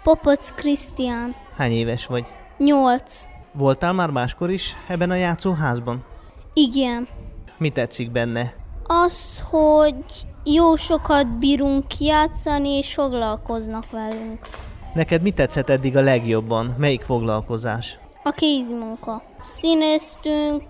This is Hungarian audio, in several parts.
Popoc Krisztián. Hány éves vagy? 8. Voltál már máskor is ebben a játszóházban? Igen. Mi tetszik benne? Az, hogy jó sokat bírunk játszani, és foglalkoznak velünk. Neked mi tetszett eddig a legjobban? Melyik foglalkozás? A kézmunka. Színeztünk,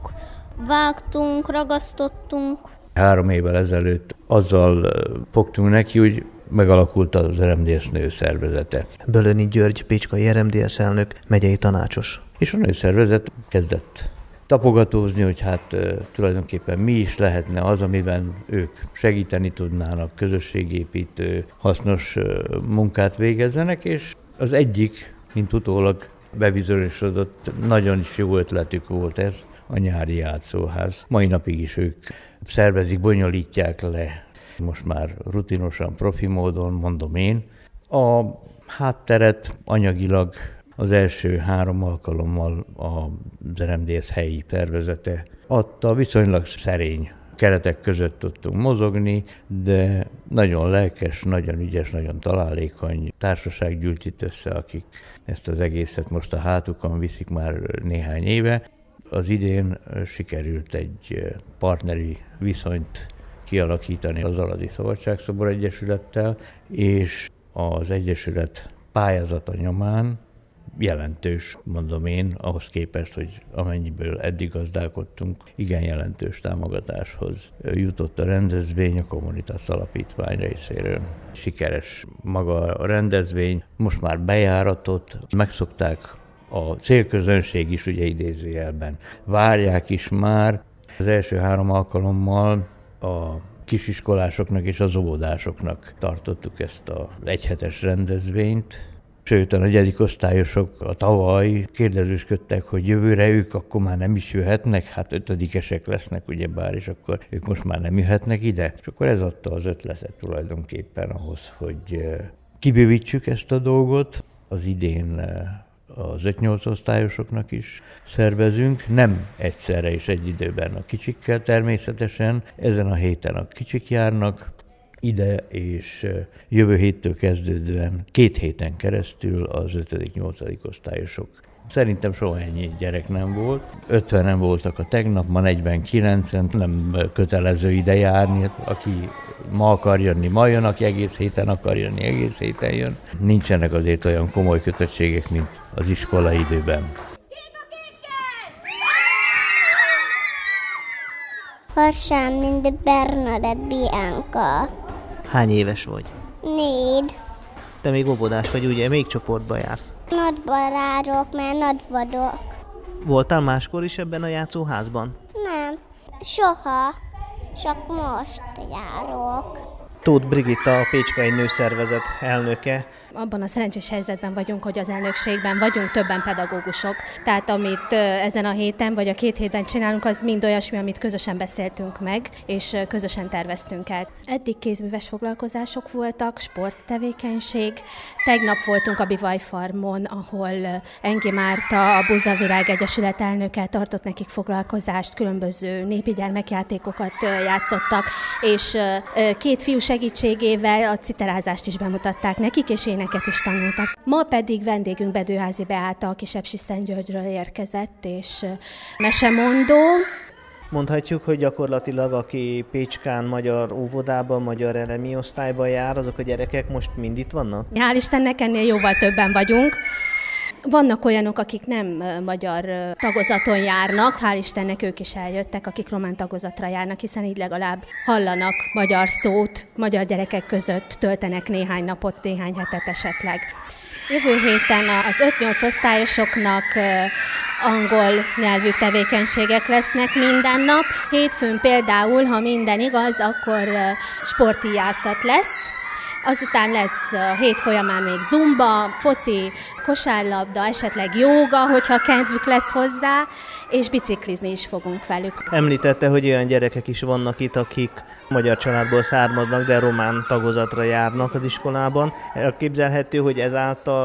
vágtunk, ragasztottunk. 3 évvel ezelőtt azzal fogtunk neki, hogy megalakult az RMDSZ nőszervezete. Bölöni György, pécskai RMDSZ elnök, megyei tanácsos. És a nőszervezet kezdett tapogatózni, hogy hát tulajdonképpen mi is lehetne az, amiben ők segíteni tudnának, közösségépítő, hasznos munkát végezzenek, és az egyik, mint utólag bebizonyosodott, nagyon is jó ötletük volt ez, a nyári játszóház. Mai napig is ők szervezik, bonyolítják le, most már rutinosan, profi módon, mondom én. A hátteret anyagilag az első 3 alkalommal az RMDSZ helyi tervezete adta, viszonylag szerény keretek között tudtunk mozogni, de nagyon lelkes, nagyon ügyes, nagyon találékony társaság gyűlt itt össze, akik ezt az egészet most a hátukon viszik már néhány éve. Az idén sikerült egy partneri viszonyt kialakítani az Aladi Szabadságszobor Egyesülettel, és az Egyesület pályázata nyomán jelentős, mondom én, ahhoz képest, hogy amennyiből eddig gazdálkodtunk, igen jelentős támogatáshoz jutott a rendezvény a Communitas Alapítvány részéről. Sikeres maga a rendezvény, most már bejáratot, megszokták a célközönség is, ugye idézőjelben. Várják is már. Az első 3 alkalommal a kisiskolásoknak és az óvodásoknak tartottuk ezt az egyhetes rendezvényt. Sőt, a 4. osztályosok a tavaly kérdezősködtek, hogy jövőre ők akkor már nem is jöhetnek, hát 5-esek lesznek ugyebár, és akkor ők most már nem jöhetnek ide. És akkor ez adta az ötletet tulajdonképpen ahhoz, hogy kibővítsük ezt a dolgot. Az idén az 5-8 osztályosoknak is szervezünk, nem egyszerre és egy időben a kicsikkel természetesen. Ezen a héten a kicsik járnak ide, és jövő héttől kezdődően 2 héten keresztül az 5.-8. osztályosok. Szerintem soha ennyi gyerek nem volt. 50-en voltak a tegnap, ma 49-en, nem kötelező ide járni. Aki ma akar jönni, ma jön, aki egész héten akar jönni, egész héten jön. Nincsenek azért olyan komoly kötöttségek, mint az iskola időben. Harsán, mint Bernadett Bianca. Hány éves vagy? 4. Te még óvodás vagy, ugye? Melyik csoportba jársz? Nagyban járok, mert nagy vagyok. Voltál máskor is ebben a játszóházban? Nem, soha. Csak most járok. Tóth Brigitta, a Pécskai Nőszervezet elnöke. Abban a szerencsés helyzetben vagyunk, hogy az elnökségben vagyunk többen pedagógusok. Tehát amit ezen a héten vagy a 2 héten csinálunk, az mind olyasmi, amit közösen beszéltünk meg, és közösen terveztünk el. Eddig kézműves foglalkozások voltak, sporttevékenység. Tegnap voltunk a Bivaj Farmon, ahol Engi Márta, a Buzavirág Egyesület elnöke tartott nekik foglalkozást, különböző népi gyermekjátékokat játszottak, és 2 fiú segítségével a citerázást is bemutatták nekik, és éneket is tanultak. Ma pedig vendégünk Bedőházi Beáta, aki Sepsiszentgyörgyről érkezett, és mesemondó. Mondhatjuk, hogy gyakorlatilag aki Pécskán magyar óvodában, magyar elemi osztályban jár, azok a gyerekek most mind itt vannak? Hál' Istennek ennél jóval többen vagyunk. Vannak olyanok, akik nem magyar tagozaton járnak, hál' Istennek ők is eljöttek, akik román tagozatra járnak, hiszen így legalább hallanak magyar szót, magyar gyerekek között töltenek néhány napot, néhány hetet esetleg. Jövő héten az 5-8 osztályosoknak angol nyelvű tevékenységek lesznek minden nap. Hétfőn például, ha minden igaz, akkor sportíjászat lesz. Azután lesz a hét folyamán még zumba, foci, kosárlabda, esetleg jóga, hogyha kedvük lesz hozzá, és biciklizni is fogunk velük. Említette, hogy olyan gyerekek is vannak itt, akik magyar családból származnak, de román tagozatra járnak az iskolában. Elképzelhető, hogy ezáltal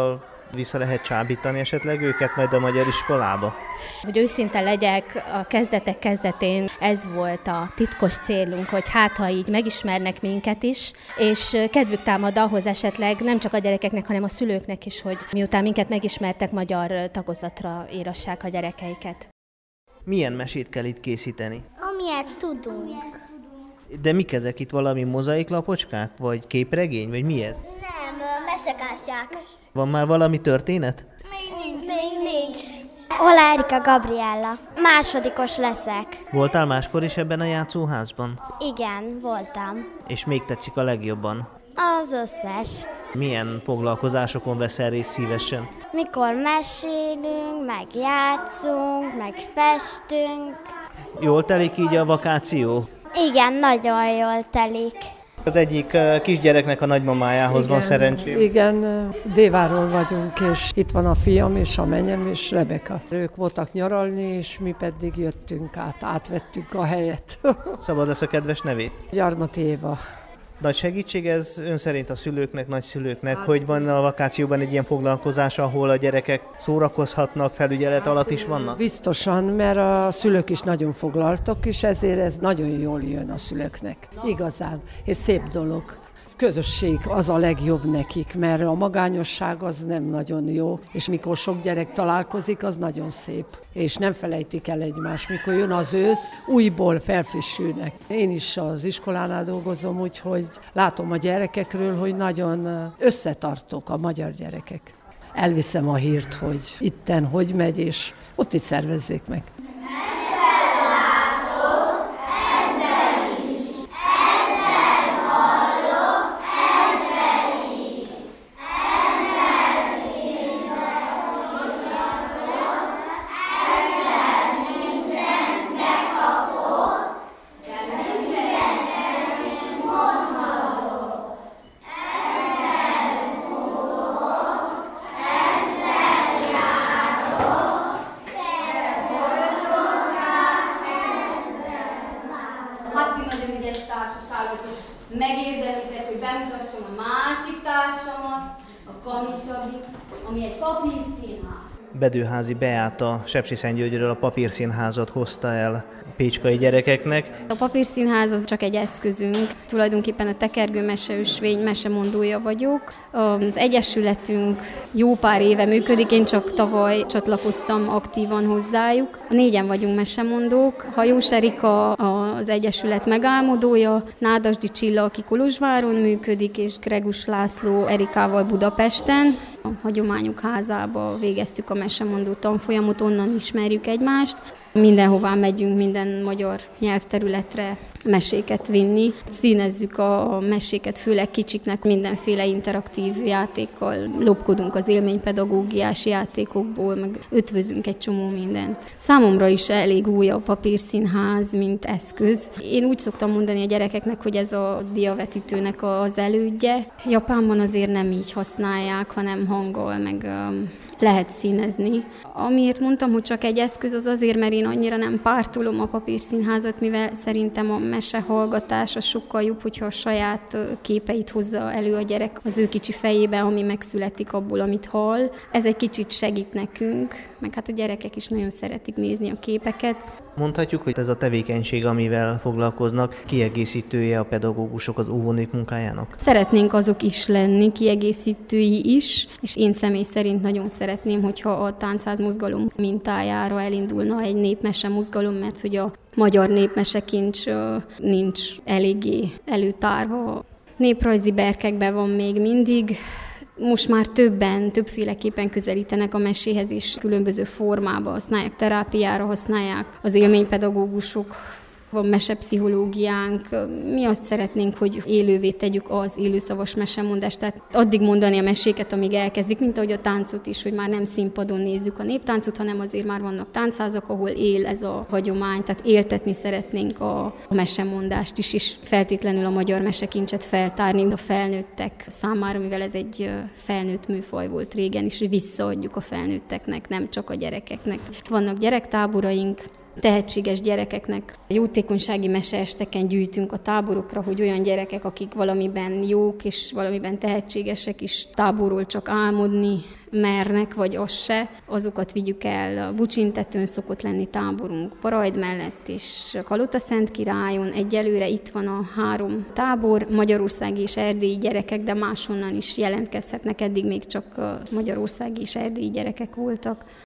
Vissza lehet csábítani esetleg őket majd a magyar iskolába? Hogy őszinte legyek, a kezdetek kezdetén ez volt a titkos célunk, hogy hát ha így megismernek minket is, és kedvük támad ahhoz esetleg nem csak a gyerekeknek, hanem a szülőknek is, hogy miután minket megismertek, magyar tagozatra írassák a gyerekeiket. Milyen mesét kell itt készíteni? Amilyet tudunk. De mik ezek itt, valami mozaiklapocskák, vagy képregény, vagy mi ez? Nem, mesekártyák. Van már valami történet? Még nincs. Hola Erika Gabriella. Másodikos leszek. Voltál máskor is ebben a játszóházban? Igen, voltam. És még tetszik a legjobban? Az összes. Milyen foglalkozásokon veszel részt szívesen? Mikor mesélünk, meg játszunk, meg festünk. Jól telik így a vakáció? Igen, nagyon jól telik. Az egyik kisgyereknek a nagymamájához van szerencsém. Igen, Déváról vagyunk, és itt van a fiam és a menyem és Rebeka. Ők voltak nyaralni, és mi pedig jöttünk átvettük a helyet. Szabad lesz a kedves nevét? Gyarmati Éva. Nagy segítség ez ön szerint a szülőknek, nagyszülőknek, hogy van a vakációban egy ilyen foglalkozás, ahol a gyerekek szórakozhatnak, felügyelet alatt is vannak? Biztosan, mert a szülők is nagyon foglaltak, és ezért ez nagyon jól jön a szülőknek. Igazán, és szép dolog. Közösség az a legjobb nekik, mert a magányosság az nem nagyon jó, és mikor sok gyerek találkozik, az nagyon szép, és nem felejtik el egymást. Mikor jön az ősz, újból felfrissülnek. Én is az iskolánál dolgozom, úgyhogy látom a gyerekekről, hogy nagyon összetartók a magyar gyerekek. Elviszem a hírt, hogy itten hogy megy, és ott is szervezzék meg. Megérdemlitek, hogy bemutassam a másik társamat, a Kamisabit, ami egy papírszínház. Bedőházi Beáta Sepsiszentgyörgyről a papírszínházat hozta el a pécskai gyerekeknek. A papírszínház az csak egy eszközünk. Tulajdonképpen a Tekergő Meseösvény mesemondója vagyok. Az egyesületünk jó pár éve működik, én csak tavaly csatlakoztam aktívan hozzájuk. A 4-en vagyunk mesemondók. Hajós Erika az egyesület megálmodója, Nádasdy Csilla, aki Kolozsváron működik, és Gregus László Erikával Budapesten. A Hagyományok Házába végeztük a mesemondó tanfolyamot, onnan ismerjük egymást. Mindenhová megyünk, minden magyar nyelvterületre meséket vinni. Színezzük a meséket, főleg kicsiknek mindenféle interaktív játékkal. Lopkodunk az élménypedagógiás játékokból, meg ötvözünk egy csomó mindent. Számomra is elég új a papírszínház, mint eszköz. Én úgy szoktam mondani a gyerekeknek, hogy ez a diavetítőnek az elődje. Japánban azért nem így használják, hanem hanggal, meg lehet színezni. Amiért mondtam, hogy csak egy eszköz, az azért, mert én annyira nem pártolom a papírszínházat, mivel szerintem a mesehallgatás az sokkal jobb, hogyha a saját képeit hozza elő a gyerek az ő kicsi fejében, ami megszületik abból, amit hall. Ez egy kicsit segít nekünk, meg hát a gyerekek is nagyon szeretik nézni a képeket. Mondhatjuk, hogy ez a tevékenység, amivel foglalkoznak, kiegészítője a pedagógusok az óvónők munkájának? Szeretnénk azok is lenni, kiegészítői is, és én személy szerint nagyon szeretném, hogyha a táncház mozgalom mintájára elindulna egy népmese mozgalom, mert hogy a magyar népmesekincs nincs eléggé előtárva. Néprajzi berkekben van még mindig. Most már többféleképpen közelítenek a meséhez is, különböző formában használják, terápiára használják az élménypedagógusok, van mesepszichológiánk. Mi azt szeretnénk, hogy élővé tegyük az élőszavas mesemondást, tehát addig mondani a meséket, amíg elkezdik, mint ahogy a táncot is, hogy már nem színpadon nézzük a néptáncot, hanem azért már vannak táncházak, ahol él ez a hagyomány, tehát éltetni szeretnénk a mesemondást is, és feltétlenül a magyar mesekincset feltárni a felnőttek számára, mivel ez egy felnőtt műfaj volt régen is, hogy visszaadjuk a felnőtteknek, nem csak a gyerekeknek. Vannak gyerektáboraink, tehetséges gyerekeknek jótékonysági meseesteken gyűjtünk a táborokra, hogy olyan gyerekek, akik valamiben jók és valamiben tehetségesek is táborról csak álmodni mernek, vagy az se, azokat vigyük el. A Bucsintetőn szokott lenni táborunk, Parajd mellett és Kalotaszent-Királyon. Egyelőre itt van a 3 tábor, magyarországi és erdélyi gyerekek, de máshonnan is jelentkezhetnek, eddig még csak magyarországi és erdélyi gyerekek voltak.